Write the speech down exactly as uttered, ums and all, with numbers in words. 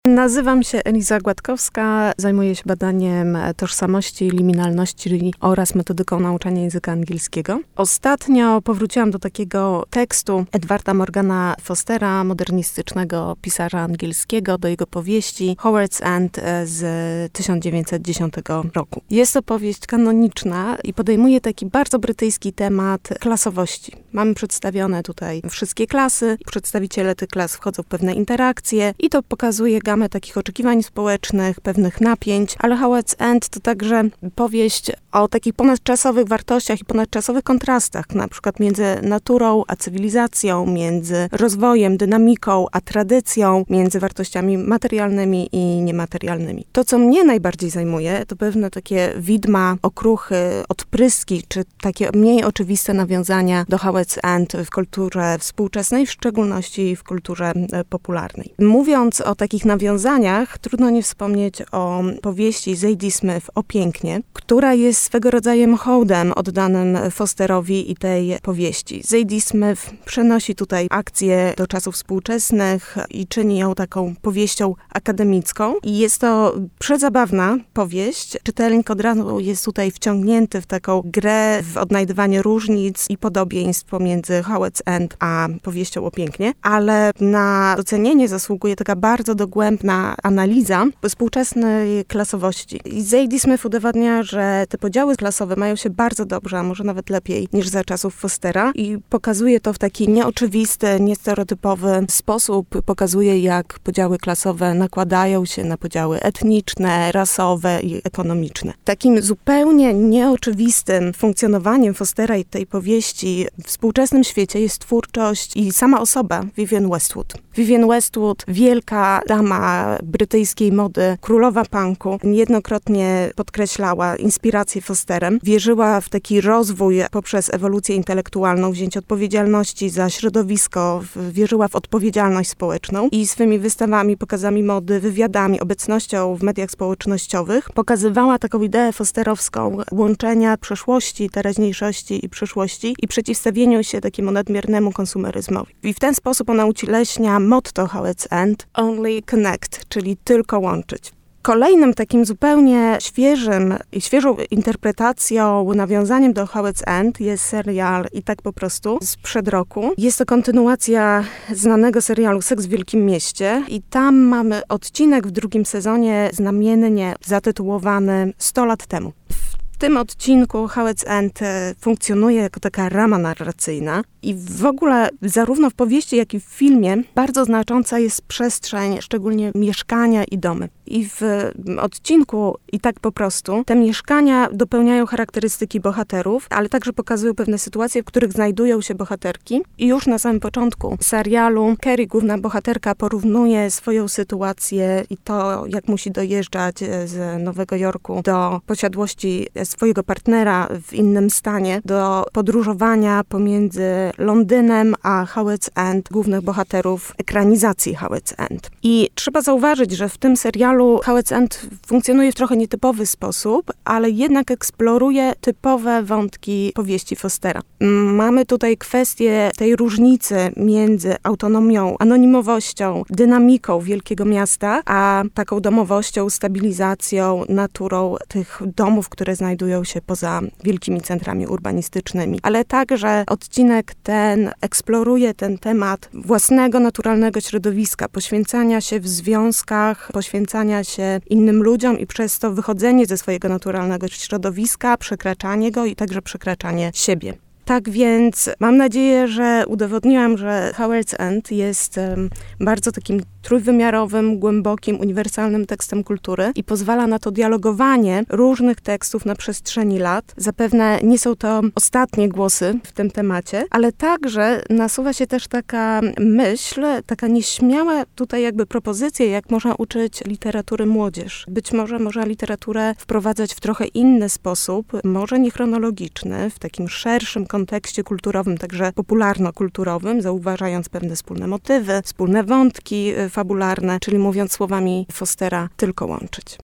Nazywam się Eliza Gładkowska, zajmuję się badaniem tożsamości, liminalności oraz metodyką nauczania języka angielskiego. Ostatnio powróciłam do takiego tekstu Edwarda Morgana Fostera, modernistycznego pisarza angielskiego, do jego powieści Howard's End z tysiąc dziewięćset dziesiątego roku. Jest to powieść kanoniczna i podejmuje taki bardzo brytyjski temat klasowości. Mamy przedstawione tutaj wszystkie klasy, przedstawiciele tych klas wchodzą w pewne interakcje i to pokazuje gamę takich oczekiwań społecznych, pewnych napięć, ale Howard's End to także powieść o takich ponadczasowych wartościach i ponadczasowych kontrastach, na przykład między naturą a cywilizacją, między rozwojem, dynamiką a tradycją, między wartościami materialnymi i niematerialnymi. To, co mnie najbardziej zajmuje, to pewne takie widma, okruchy, odpryski, czy takie mniej oczywiste nawiązania do Howard's End w kulturze współczesnej, w szczególności w kulturze popularnej. Mówiąc o takich nawiązaniach, trudno nie wspomnieć o powieści Zadie Smith o pięknie, która jest swego rodzaju hołdem oddanym Fosterowi i tej powieści. Zadie Smith przenosi tutaj akcję do czasów współczesnych i czyni ją taką powieścią akademicką. I jest to przezabawna powieść. Czytelnik od razu jest tutaj wciągnięty w taką grę, w odnajdywanie różnic i podobieństw pomiędzy Howard's End a powieścią o pięknie, ale na docenienie zasługuje taka bardzo dogłębna analiza współczesnej klasowości. I Zadie Smith udowadnia, że te podziały klasowe mają się bardzo dobrze, a może nawet lepiej niż za czasów Fostera i pokazuje to w taki nieoczywisty, niestereotypowy sposób. Pokazuje, jak podziały klasowe nakładają się na podziały etniczne, rasowe i ekonomiczne. Takim zupełnie nieoczywistym funkcjonowaniem Fostera i tej powieści w współczesnym świecie jest twórczość i sama osoba Vivienne Westwood. Vivienne Westwood, wielka dama brytyjskiej mody, królowa punku, niejednokrotnie podkreślała inspirację Fosterem. Wierzyła w taki rozwój poprzez ewolucję intelektualną, wzięcie odpowiedzialności za środowisko, wierzyła w odpowiedzialność społeczną i swymi wystawami, pokazami mody, wywiadami, obecnością w mediach społecznościowych pokazywała taką ideę fosterowską łączenia przeszłości, teraźniejszości i przyszłości i przeciwstawieniu się takiemu nadmiernemu konsumeryzmowi. I w ten sposób ona ucieleśnia motto Howard's End, Only Connect, czyli tylko łączyć. Kolejnym takim zupełnie świeżym i świeżą interpretacją, nawiązaniem do Howard's End jest serial I tak po prostu sprzed roku. Jest to kontynuacja znanego serialu Seks w Wielkim Mieście i tam mamy odcinek w drugim sezonie znamiennie zatytułowany sto lat temu. W tym odcinku Howard's End funkcjonuje jako taka rama narracyjna i w ogóle zarówno w powieści, jak i w filmie bardzo znacząca jest przestrzeń, szczególnie mieszkania i domy. I w odcinku I tak po prostu te mieszkania dopełniają charakterystyki bohaterów, ale także pokazują pewne sytuacje, w których znajdują się bohaterki. I już na samym początku serialu Carrie, główna bohaterka, porównuje swoją sytuację i to, jak musi dojeżdżać z Nowego Jorku do posiadłości swojego partnera w innym stanie, do podróżowania pomiędzy Londynem a Howard's End, głównych bohaterów ekranizacji Howard's End. I trzeba zauważyć, że w tym serialu Howard's End funkcjonuje w trochę nietypowy sposób, ale jednak eksploruje typowe wątki powieści Fostera. Mamy tutaj kwestię tej różnicy między autonomią, anonimowością, dynamiką wielkiego miasta, a taką domowością, stabilizacją, naturą tych domów, które znajdują się poza wielkimi centrami urbanistycznymi. Ale także odcinek ten eksploruje ten temat własnego, naturalnego środowiska, poświęcania się w związkach, poświęcania się innym ludziom i przez to wychodzenie ze swojego naturalnego środowiska, przekraczanie go i także przekraczanie siebie. Tak więc mam nadzieję, że udowodniłam, że Howard's End jest um, bardzo takim trójwymiarowym, głębokim, uniwersalnym tekstem kultury i pozwala na to dialogowanie różnych tekstów na przestrzeni lat. Zapewne nie są to ostatnie głosy w tym temacie, ale także nasuwa się też taka myśl, taka nieśmiała tutaj jakby propozycja, jak można uczyć literatury młodzież. Być może można literaturę wprowadzać w trochę inny sposób, może nie chronologiczny, w takim szerszym kontekście kulturowym, także popularno-kulturowym, zauważając pewne wspólne motywy, wspólne wątki fabularne, czyli mówiąc słowami Fostera, tylko łączyć.